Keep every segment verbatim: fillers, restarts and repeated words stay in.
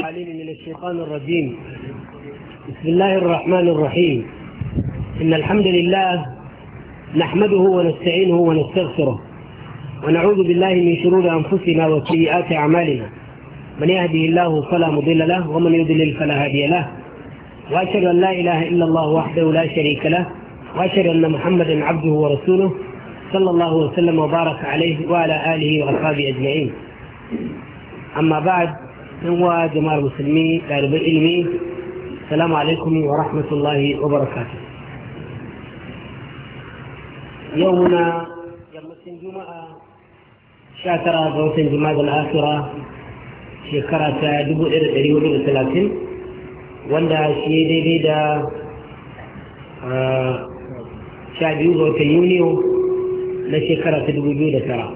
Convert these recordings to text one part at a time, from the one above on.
العليم من الشيطان الرجيم. بسم الله الرحمن الرحيم. إن الحمد لله نحمده ونستعينه ونستغفره ونعوذ بالله من شرور أنفسنا وسيئات أعمالنا. من يهده الله فلا مضل له ومن يضلل فلا هادي له، وأشهد أن لا إله إلا الله وحده لا شريك له، وأشهد أن محمدا عبده ورسوله صلى الله وسلم وبارك عليه وعلى آله وأصحابه أجمعين. أما بعد، هو جماعة المسلمين طالب العلم، السلام عليكم ورحمة الله وبركاته. يومنا يوم الجمعة شاكرا زوج جماد الآخرة شكرا دبو إرد ثلاثين wanda shi daidai da sha biyu ga watan yuniyo na shekara ta dubu biyu da tara.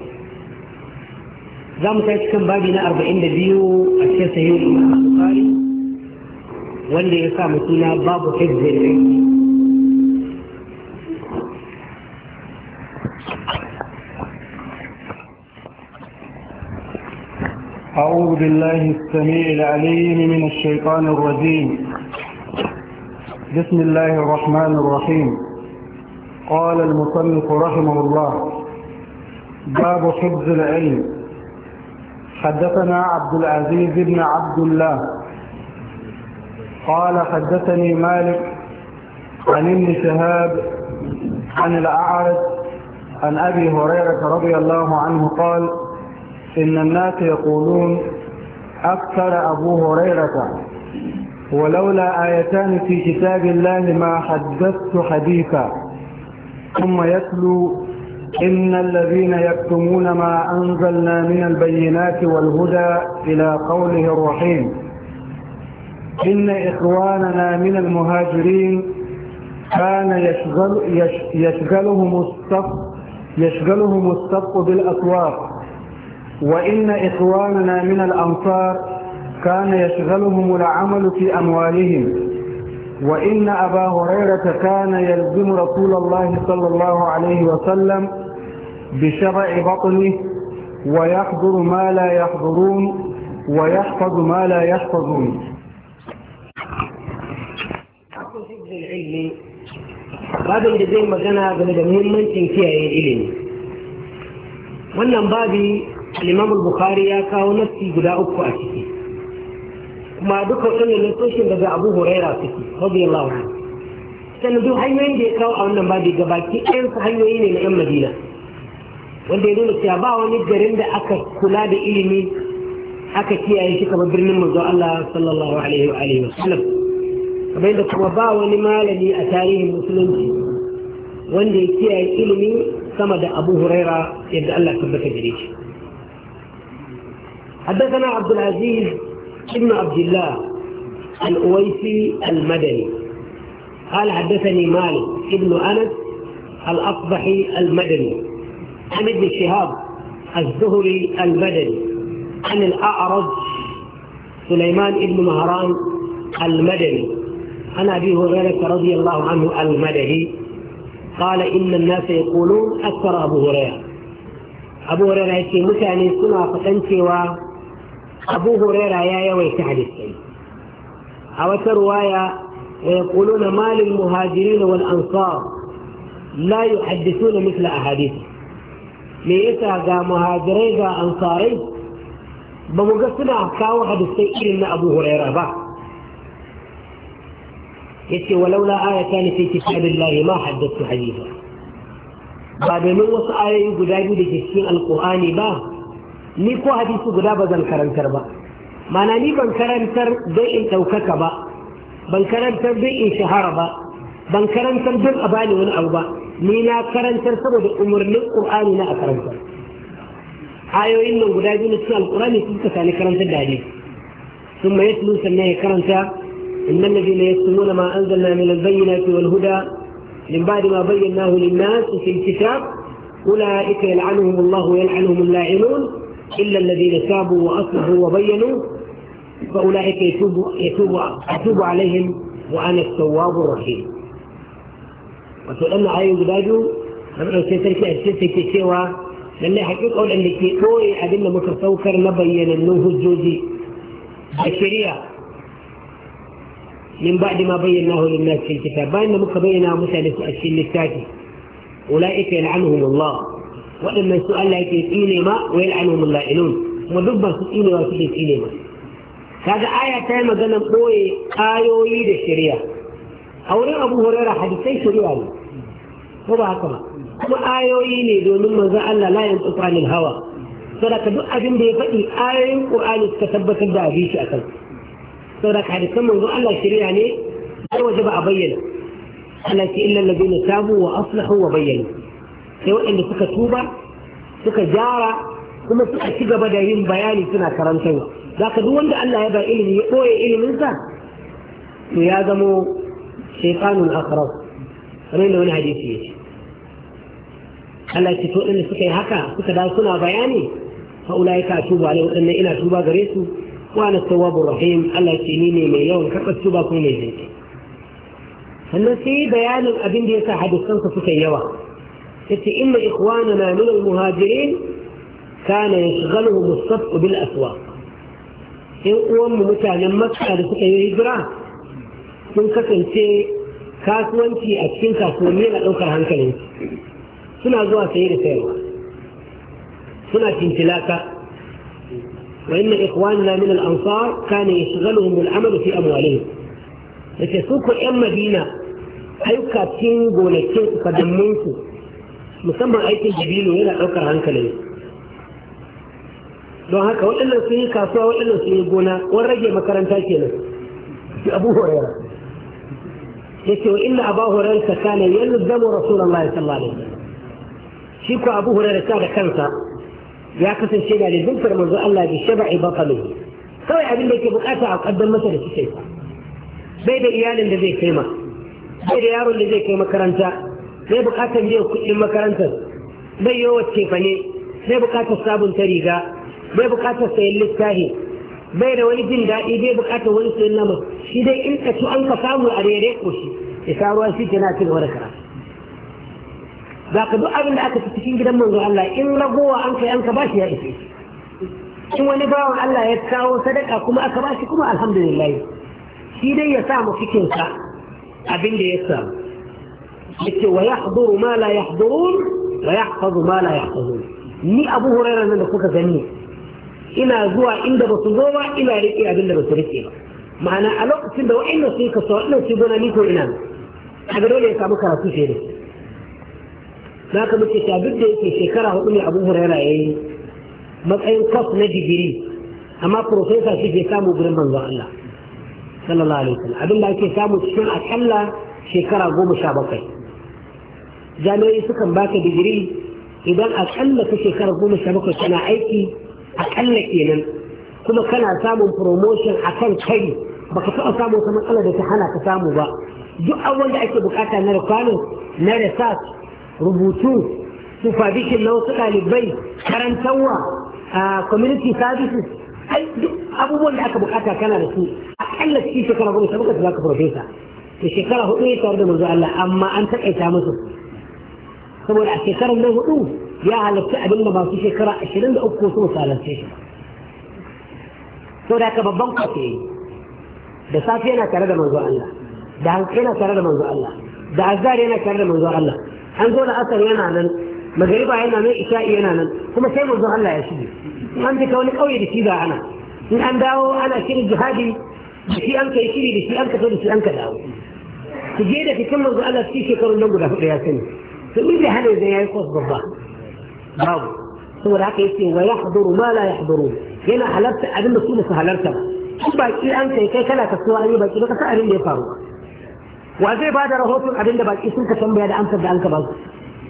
za mu tashi kan babi na arba'in da biyu a cikin sahihul imam bukhari wanda ya sa suna babu hifzil ilmi. أعوذ بالله السميع العليم من الشيطان الرجيم. بسم الله الرحمن الرحيم. قال المصنف رحمه الله: باب حفظ العلم. حدثنا عبد العزيز بن عبد الله قال حدثني مالك عن ابن شهاب عن الأعرج عن أبي هريرة رضي الله عنه قال: إن الناس يقولون أكثر أبو هريرة ولولا آيتان في كتاب الله ما حدثت حديثا، ثم يتلو: إن الذين يكتمون ما أنزلنا من البينات والهدى إلى قوله الرحيم: إن إخواننا من المهاجرين كان يشغل يشغلهم الصف يشغلهم الصف بالأسواق، وإن إخواننا من الأنصار كان يشغلهم العمل في أموالهم، وإن أبا هريرة كان يلزم رسول الله صلى الله عليه وسلم بشبع بطنه ويحضر ما لا يحضرون ويحفظ ما لا يحفظون. babin da zai magana game da muhimmancin kiyaye ilimi. Wannan babi Imam al-Bukhari ya kawo nassi guda uku a ciki, kuma duka waɗannan nassoshin daga Abu Huraira suke radiyallahu anhu. Sannan duk hanyoyin da ya kawo a wannan babi gabaki ɗayan su hanyoyi ne na 'yan Madina, wanda ya nuna cewa ba wani garin da aka kula da ilimi aka kiyaye shi kamar birnin manzo Allah sallallahu alaihi wa alihi wa sallam. kamar da kuma ba wani malami a tarihin musulunci wanda ya kiyaye ilimi sama da Abu Huraira yadda Allah tabbata gare shi. حدثنا عبد العزيز بن عبد الله الأويسي المدني قال حدثني مالك ابن أنس الأصبحي المدني عن ابن شهاب الزهري المدني عن الأعرج سليمان بن مهران المدني عن أبي هريرة رضي الله عنه المدني قال: إن الناس يقولون أكثر أبو هريرة. أبو هريرة يقول متعني سنة فتنتي أبو هريرة يا يوي تحدث أو رواية ويقولون ما للمهاجرين والأنصار لا يحدثون مثل أحاديث. ليسا ذا مهاجرين ذا أنصاري بمقصنا كاو حدثي إن أبو هريرة با يتي ولولا آيتان في كتاب الله ما حدثت حديثا. بعد من وصى آية قدابي لجسين القرآن با ni ko hadisi guda ba zan karantar ba, mana ni ban karantar dai in ɗaukaka ba, ban karantar dai in shahara ba, ban karantar don a bani wani abu ba, ni na karantar saboda umarnin ƙur'ani na a karantar. ayoyin nan guda biyu na cikin alƙur'ani sun ka sani karantar da hadisi. sun ma yatlu sannan ya karanta: innal ladina yasmuna ma anzalna min al-bayyinati wal huda min ba'di ma bayyanahu lin-nas fi al-kitab ulaika yal'anuhum Allah wa yal'anuhum al-la'inun إلا الذين تابوا وأصلحوا وبينوا فأولئك يتوب, يتوب, يتوب عليهم وأنا التواب الرحيم. وتقولن عين جداده لما سيتركي أسلسك سوى لأن حقيقة أن لكي قوي أدلنا متصوكر نبين النوه الجوزي الشريعة من بعد ما بيناه للناس في الكتاب بين مكبينا مثل الشيء التاتي أولئك يلعنهم الله وإما السؤال لا يتيني ما ويلعنهم اللائنون مدبر ستيني وتيني ما هذا آية تايمة قلنا بوي آيوي الشريعة أولا أبو هريرة حديثي شريعة هو هكذا kuma ayoyi ne domin manzon Allah la yanzu anil hawa saboda duk abin da ya faɗi ayoyin Qur'ani suka tabbatar da abin shi akan saboda hadisan manzon Allah shari'a ne sai waje ba a bayyana Allah ce illa alladhina tabu wa aslahu wa bayyana sai waɗanda suka tuba suka jara kuma suka ci gaba da yin bayani suna karantarwa zaka duk wanda Allah ya ba ilimi ya koye ilimin sa to ya zamo shaytanul akhraj kamar da wani hadisi yake Allah ce to inda suka yi haka suka dawo suna bayani fa ulaika atubu alai wadannan ina tuba gare su wa ana tawwabur rahim Allah ce ni ne mai yawan karɓar tuba ko mai jinki sannan sai bayanin abin da yasa hadisan su suka yawa yace inna ikhwanana min al-muhajirin kana yashghaluhum as-sabq bil aswaq in uwan mu mutanen Makka da suka yi hijira sun kasance kasuwanci a cikin kasuwanni na ɗaukar hankalin suna zuwa saye da sayarwa suna tintilaka wa inna ikhwanana min al-ansar kana yashghaluhum al-amal fi amwalihim yace su ko yan Madina ayyuka cikin gonakin su kadammun su musamman aikin jibilo yana daukar hankalin don haka waɗannan sun yi kasuwa waɗannan sun yi gona wani rage makaranta kenan shi Abu Hurairah yace wa inna Abu Hurairah kana yalzamu Rasulullahi sallallahu alaihi wasallam shi ko Abu Hurairah ta da kansa ya kasance da zuntar manzo Allah bi shaba'i batalihi kawai abin da yake bukata a kaddam masa da cikin sa bai da iyalin da zai kai ma bai da yaron da zai kai makaranta bai bukatar biyan kuɗin makarantar bai yi wacce fa ne bai bukatar sabunta riga bai bukatar sayan littafi bai da wani jin daɗi bai bukatar wani sayan nama shi dai in ka an ka samu a rere ko shi ya sa ruwa shi ke na ci gaba da karatu za ka duk abin da aka fi cikin gidan manzo Allah in ragowa an kai an ka bashi ya ishe in wani bawan Allah ya kawo sadaka kuma aka bashi kuma alhamdulillah shi dai ya samu cikin sa abin da ya samu yace wa yahduru ma la yahdurun wa yahfazu ma la yahfazun ni Abu Hurairah nan da kuka gani ina zuwa inda ba su zo ba ina rike abin da ba su rike ba ma'ana a lokacin da wa'annan su ka so ina su gona ni ko ina kaga dole ya samu karatu sai dai za ka muke ta duk da yake shekara hudu ne Abu Hurairah yayi matsayin kaf na digiri amma profesa shi ke samu gurin manzon Allah sallallahu alaihi wasallam abin da ake samu cikin akalla shekara goma sha bakwai jami'ai sukan baka digiri idan akalla ka shekara goma sha bakwai kana aiki akalla kenan kuma kana samun promotion akan kai baka taɓa samu wata matsala da ta hana ka samu ba duk abubuwan da ake bukata na requirement na research rubutu supervision na wasu ɗalibai karantarwa a community services duk abubuwan da aka bukata kana da su akalla cikin shekara goma sha bakwai da zaka profesa to shekara hudu ya tare da manzo Allah amma an taƙaita musu saboda a shekarar nan hudu ya halatta abin da masu shekara ashirin da uku su misalarce shi saboda haka babban kwafe da safe yana tare da manzo Allah da hankali yana tare da manzo Allah da azhar yana tare da manzo Allah an zo da asar yana nan magariba yana nan isha'i yana nan kuma sai manzo Allah ya shige in an fita wani kauye da shi da ana in an dawo ana shirin jihadi da shi an kai shiri da shi an kaso da shi an ka dawo su je da fitan manzo Allah cikin shekarun nan guda hudu ya sani to in da hana zai yayi kwas babba babu saboda haka yace wa yahduru ma la yahduru yana halarta abin da su ba su halarta ba in baki an kai kai kana kasuwa an yi baki ba ka san abin da ya faru wa zai ba da rahoton abin da baki sun ka tambaya da amsar da an ka ba su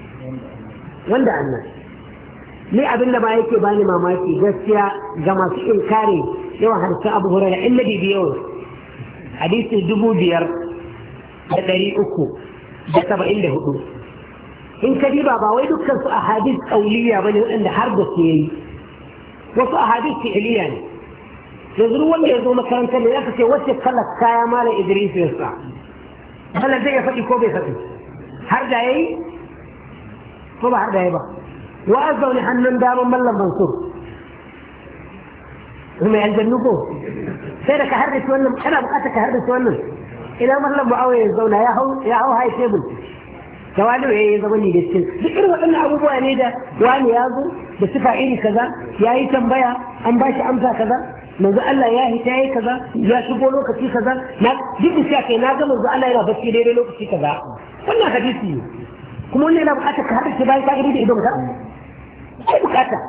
wanda annan ni abin da ba yake bani mamaki gaskiya ga masu inkari yawan hadisan Abu Hurairah in nabi biyo hadisi dubu biyar da ɗari uku da saba'in da hudu in ka diba ba wai dukkan su ahadis qauliya bane waɗanda har da su yayi wasu ahadis fi'liya ne yanzu wanda ya zo makarantar da aka ce wacce kala kaya mala Idris ya sa bala zai ya faɗi ko bai faɗi har da yayi ko ba har da yayi ba wa azzauni hannun daman mallam Mansur mai aljannu ko sai da ka harda shi wannan kana bukatar ka harda shi wannan ina mallam Muawiya ya zauna ya hau ya hau high table tawali ya zama ni da cikin duk irin waɗannan abubuwa ne da wani ya zo da sifa iri kaza ya yi tambaya an ba shi amsa kaza manzo Allah ya hita yayi kaza ya shigo lokaci kaza na duk da kai na ga manzo Allah yana bacci daidai lokaci kaza wannan hadisi ne kuma wannan yana bukatar ka harda shi bayan ka gidi da ido ka sai bukata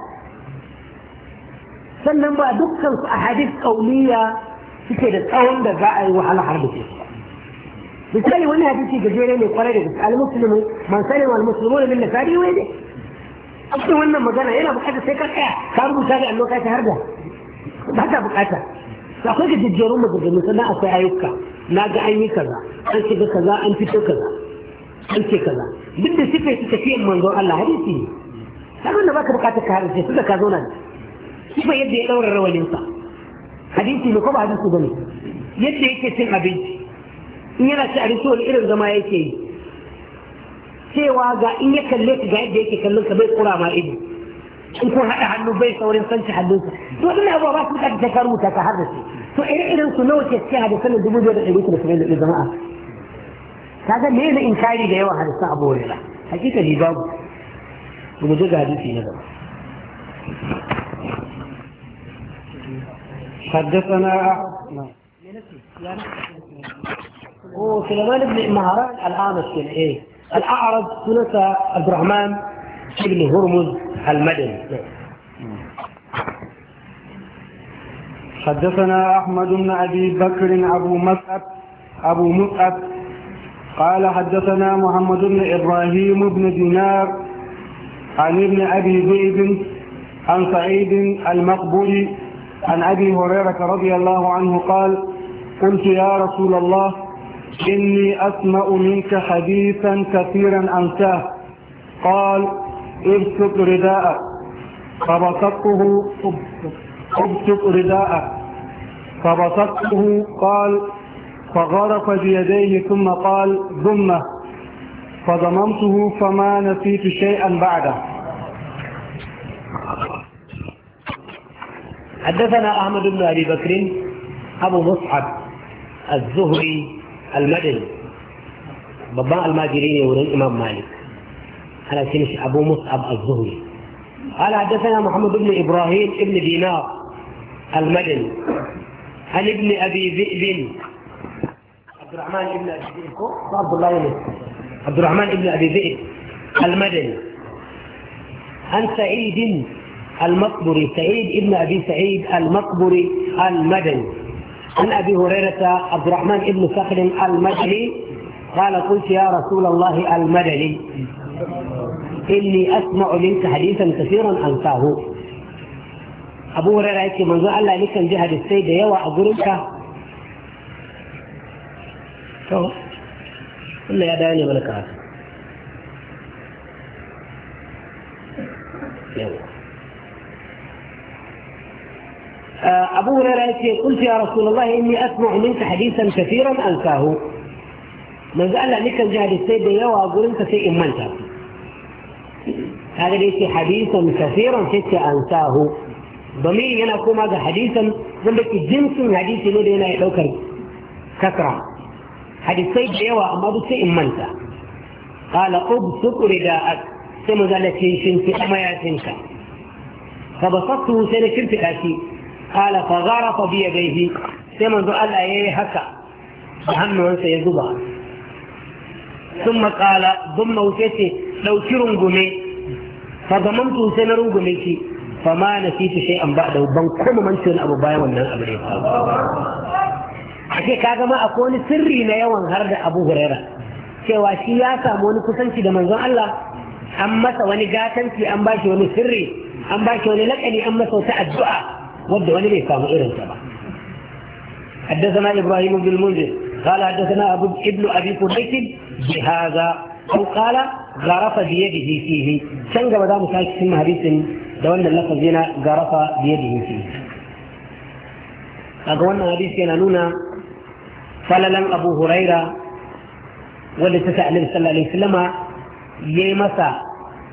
sannan ba dukkan su ahadith qauliya suke da tsawon da za a yi wahala har da su misali wani hadisi gajere ne kwarai da gaske al-muslimu man salima al-muslimuna min lisani wa yadihi akwai wannan magana yana bukatar sai ka tsaya ka rubuta da allo ka ta harda ba ta bukata akwai ga jijjerun maganganu sannan akwai ayyuka na ga an yi kaza an shiga kaza an fito kaza an ce kaza duk da sifai su tafiyan manzon Allah hadisi ne sabon da baka bukatar ka harda su da ka zauna sifa yadda ya daura rawaninsa hadisi ne ko ba hadisi bane yadda yake cin abinci in yana ci abinci wani irin zama yake yi cewa ga in ya kalle ka ga yadda yake kallon ka bai kura ma ido in ko haɗa hannu bai saurin sanci hannunsa to wadannan abubuwa ba su buƙatar ta ka rubuta ka har da su to irin irin su nawa ke cikin hadisan dubu biyar da ɗari uku da saba'in da jama'a kaga me ne inkari da yawan hadisan Abu Hurairah hakika ni babu mu ji ga hadisi na gaba حدثنا وسليمان بن مهران الأعمش إيه الأعرج سنة عبد الرحمن بن هرمز المدني. حدثنا أحمد بن أبي بكر أبو مصعب أبو مصعب قال حدثنا محمد بن إبراهيم بن دينار عن ابن أبي ذئب عن سعيد المقبري عن أبي هريرة رضي الله عنه قال قلت يا رسول الله إني أسمع منك حديثا كثيرا أنساه قال ابسط رداءك فبسطته ابسط رداءك فبسطته قال فغرف بيديه ثم قال ضمه فضممته فما نسيت شيئا بعده. حدثنا أحمد بن أبي بكر أبو مصعب الزهري المدني بابا الماجرين يقول الإمام مالك أنا سمش أبو مصعب الزهري قال حدثنا محمد بن إبراهيم ابن دينار المدني عن ابن أبي ذئب عبد الرحمن ابن أبي ذئب عبد الله يلي عبد الرحمن ابن أبي ذئب المدني عن سعيد المقبري سعيد ابن أبي سعيد المقبري المدني عن أبي هريرة عبد الرحمن ابن صخر المدني قال قلت يا رسول الله المدني إني أسمع منك حديثا كثيرا أنساه. أبو هريرة يقول من ذا الله لك جهد السيد يوى أقولك إلا يا داني ملكات أبو هريرة يقول قلت يا رسول الله إني أسمع منك حديثا كثيرا أنساه. من ذا الله لك جهد السيد يوى أقولك شيء منته هذا ليس حديثا كثيرا ست أنساه ضمير هنا كما هذا حديثا ذلك جنس حديث الذي هنا يذكر كثرة حديث سيد يوى أما بشيء منته قال أبسط رداءك ثم ذلك شنت أما ياتنك فبسطته سنة شنت آتي قال فغرف بيديه ثم ذلك أيه هكا فهم سيزبها ثم قال ضم وسيتي لو شرنقني فضممته سنرنقني فما نسيت شيئا بعده بنكم من شون أبو باي والناس أبريد ake kaga ma akwai wani sirri na yawan har da Abu Huraira cewa shi ya samu wani kusanci da manzon Allah an masa wani gatanci an bashi wani sirri an bashi wani lakani an masa wata addu'a wadda wani bai samu irin ta ba. حدثنا إبراهيم بن المنذر قال حدثنا أبو ابن أبي فديك بهذا أو قال غرف بيده فيه شنق بدا مساك في حديث دون اللفظ هنا غرف بيده فيه أقولنا حديث ينانونا فللا أبو هريرة والذي تسأل النبي صلى الله عليه وسلم يمسا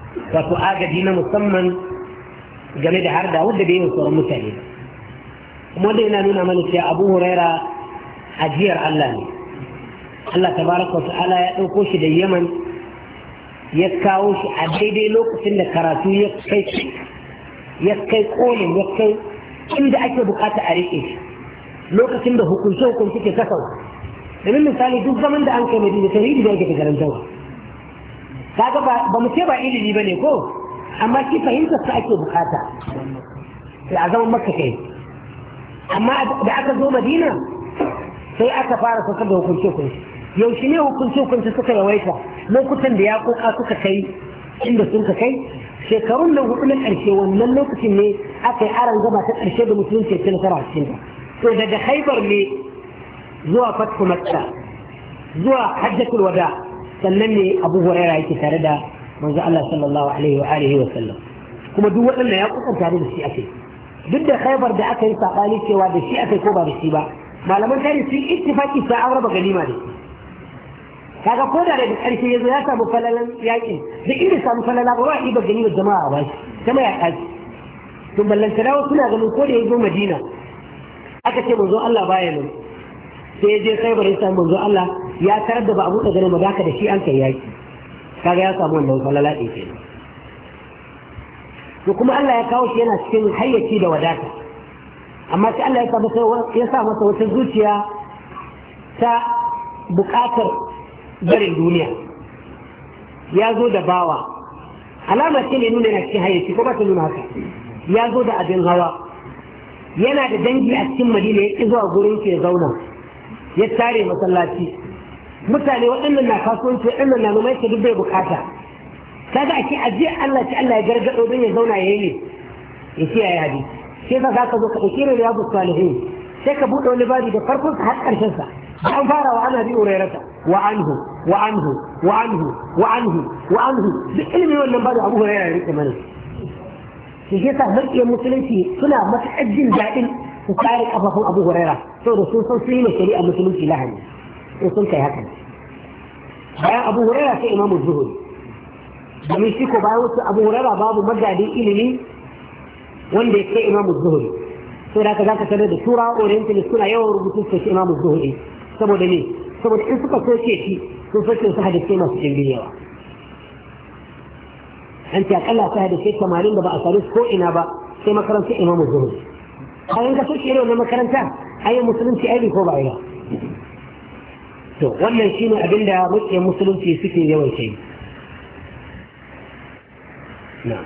وتؤاج دين مصمم جميل حردا ود بيه وصور متعلم kuma wanda yana nuna mana cewa Abu Huraira ajiyar Allah ne Allah tabaraka wa ta'ala ya ɗauko shi da Yaman ya kawo shi a daidai lokacin da karatu ya kai ya kai kolin ya kai inda ake bukata a riƙe shi lokacin da hukunce hukunci ke kasawa domin misali duk zaman da an kai Madina tauhidi da yake karantawa kaga ba mu ce ba ilimi bane ko amma shi fahimtar sa ake bukata sai a zaman Makka kai amma da aka zo Madina sai aka fara saukar da hukunce hukunci yaushe ne hukunce hukunci suka yawaita lokutan da ya koka suka kai inda sun ka kai shekarun nan hudu na ƙarshe wannan lokacin ne aka yi aron gaba ta ƙarshe da musulunci ta nasara a cikin to daga Khaibar ne zuwa Fathu Makka zuwa Hajjatul Wada sannan ne Abu Hurairah yake tare da manzo Allah sallallahu alaihi wa alihi wa sallam kuma duk waɗannan ya kusan tare da shi ake duk da Khaibar da aka yi sabani cewa da shi aka ko ba da shi ba malaman tarihi sun ittifaki sai an raba ganima da shi kaga ko da daga ƙarshe yazo ya samu falalan yaƙin da inda samu falala ba wai ba ganimar jama'a ba shi kuma ya kaji to ballanta dawo suna ganin ko da yazo Madina aka ce manzo Allah baya nan sai ya je Khaibar ya samu manzo Allah ya tarar da ba abu da ganin magaka da shi an kai yaƙi kaga ya samu wannan falala ɗin kenan to kuma Allah ya kawo shi yana cikin hayyaci da wadata amma sai Allah ya sa masa ya sa masa wata zuciya ta buƙatar barin duniya ya zo da bawa alama ce ne nuna yana cikin hayyaci ko ba ta nuna haka ya zo da abin hawa yana da dangi a cikin Madina ya ƙi zuwa gurin ke zauna ya tare masallaci mutane waɗannan na kasuwanci waɗannan na noma yake duk bai bukata kaga ake ajiye Allah ce Allah ya gargaɗo don ya zauna ya yi ya ce ya yi hadisi sai ka ka zo ka ɗauki ne ya bu salihin sai ka buɗe wani babi da farkon sa har ƙarshen sa da an fara wa ana bi urairata wa anhu wa anhu wa anhu wa anhu wa anhu duk ilimin wannan babu Abu Hurairah ya rike mana shi yasa maƙiyar musulunci suna matuƙar jin daɗin su kare kafafun Abu Hurairah saboda sun san sun yi shari'a musulunci lahani in sun kai haka bayan Abu Hurairah sai Imam Zuhri domin shi ko bayan wasu Abu Hurairah babu magadin ilimi wanda ya kai Imam Zuhri sai da za ka tare da tura orientalist suna yawan rubutu su shi Imam Zuhri saboda ne saboda in suka soke shi sun soke su hadisai masu ɗimbin yawa an ce akalla su hadisai tamanin da ba a sami ko ina ba sai makarantar Imam Zuhri bayan ka soke irin wannan makaranta ayyukan musulunci aiki ko ba a yi ba to wannan shine abin da muke musulunci suke yawan kai na'am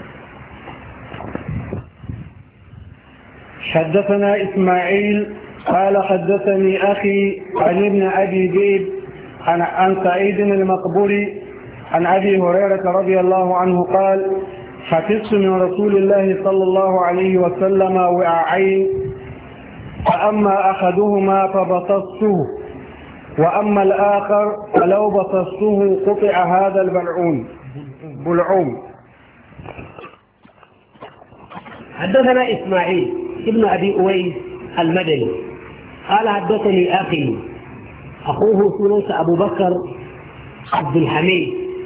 حدثنا إسماعيل قال حدثني أخي عن ابن أبي ذئب عن, عن سعيد المقبري عن أبي هريرة رضي الله عنه قال حفظت من رسول الله صلى الله عليه وسلم وعين فأما أحدهما فبسطته وأما الآخر فلو بسطته قطع هذا البلعوم بلعوم. حدثنا إسماعيل ابن أبي أويس المدني قال حدثني أخي أخوه سنوس أبو بكر عبد الحميد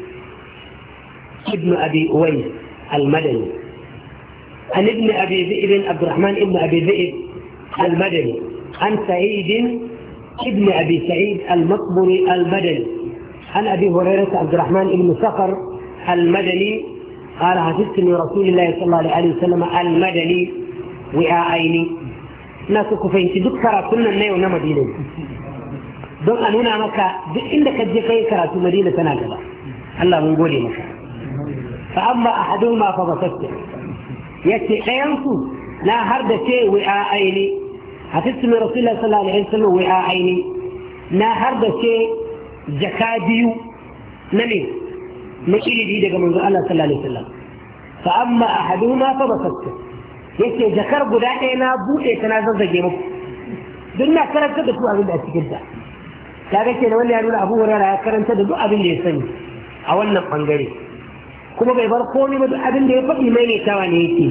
ابن أبي أويس المدني عن ابن أبي ذئب عبد الرحمن ابن أبي ذئب المدني عن سعيد ابن أبي سعيد المقبري المدني عن أبي هريرة عبد الرحمن ابن صخر المدني قال حفظت من رسول الله صلى الله عليه وسلم المدني وعائني ناس كفين تذكر كنا النيو مدينة دون أنونا مكا عندك الجكي كراتو مدينة تناجبا الله من قولي مكا فأما أحدهما فبسطته يأتي قيامته لا هرد شيء وعائني حفظت من رسول الله صلى الله عليه وسلم وعائني لا هرد شيء جكاديو نمي نكيلي دي دقا منذ الله صلى الله عليه وسلم فأما أحدهما فبسطته yake jakar guda ɗaya na buɗe ta na zazzage muku duk na karanta da su abin da a cikin ta kaga ke da wanda ya nuna Abu Hurairah ya karanta da duk abin da ya sani a wannan bangare kuma bai bar komai ba duk abin da ya faɗi mai ne tawa ne yake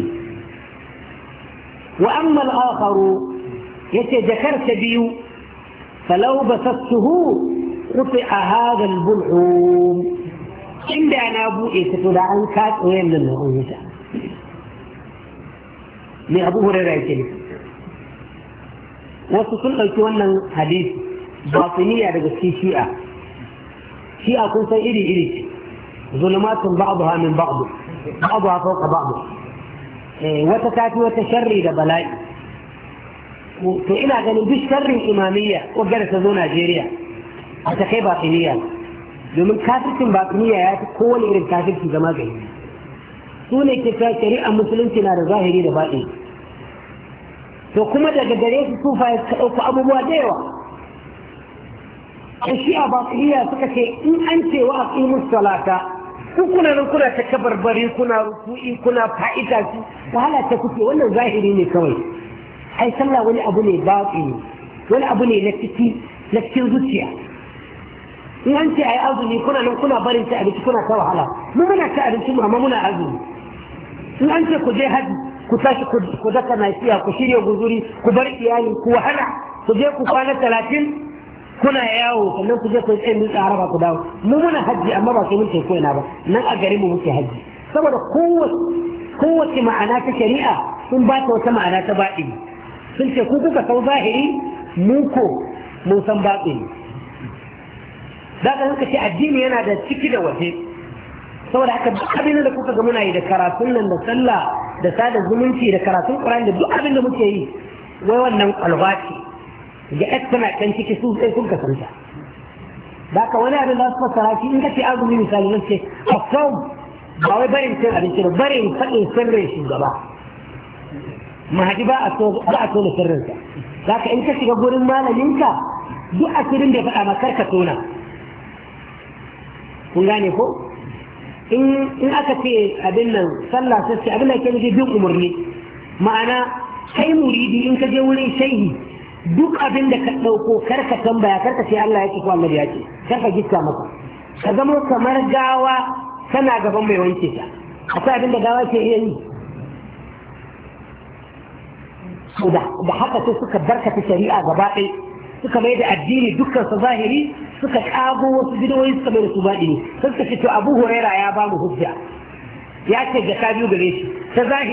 wa amma al-akharu yace jakar ta biyu falau basattuhu quti'a hadha al-bul'um inda na buɗe ta to da an katse wayannan na wuta ne Abu Hurairah yake ne wasu sun ɗauki wannan hadisi batiniya daga cikin shi'a shi'a kun san iri iri zulumatun ba'daha min ba'd ba'daha fawqa ba'd wata tafi wata sharri da bala'i to ina ganin duk sharrin imamiyya waggar ta zo Najeriya a ta kai batiniya domin kafircin batiniya ya fi kowane irin kafirci zama gari su ne ke ta shari'ar musulunci na da zahiri da baɗi to kuma daga gare su sufa ya ka ɗauka abubuwa da yawa a shi'a batiniya suka ce in an ce wa a ƙimus salata ku kuna nan kuna ta kabarbari kuna ruku'i kuna fa'ita su wahala ta kuke wannan zahiri ne kawai ai sallah wani abu ne baƙi wani abu ne na cikin zuciya in an ce ai azumi kuna nan kuna barin ta abinci kuna ta wahala mu muna ta abinci mu amma muna azumi in an ce ku je haji ku tashi ku daka nasiya ku shirya guzuri ku bar iyali ku wahala ku je ku kwana talatin kuna yawo sannan ku je ku tsaye dutse araba ku dawo mu muna haji amma ba sai mun ce ko ina ba nan a garin mu muke haji saboda kowace kowace ma'ana ta shari'a sun ba ta wata ma'ana ta baɗi sun ce ku kuka san zahiri mu ko mun san baɗi za ka suka ce addini yana da ciki da waje saboda haka duk abin da kuka ga muna yi da karatun nan da sallah da sada zumunci da karatun Qur'ani da duk abin da muke yi wai wannan kwalba ce ga ƴan tana kan ciki su sai kun kasanta da ka wani abin da su fasara shi in ka ce azumi misali zan ce asawm ba wai barin cin abinci ba barin faɗin sirrin shugaba mahadi ba a so ba a so da sirrinsa za ka in ka shiga gurin malaminka duk asirin da ya faɗa ma karka tona kun gane ko in aka ce abin nan sallah sai abin da ke nufi bin umarni ma'ana kai muridi in ka je wurin shehi duk abin da ka ɗauko karka tambaya karka ce Allah ya ce ko Allah ya ce karka gitta masa ka zama kamar gawa kana gaban mai wanke ta akwai abin da gawa ke iya yi da haka sai suka barkata shari'a gaba ɗaya suka mai da addini dukkan sa zahiri suka kago wasu bidoyi suka mai da su baɗi ne suka ce to Abu Huraira ya ba mu hujja ya ce ga ka biyu gare shi ta zahiri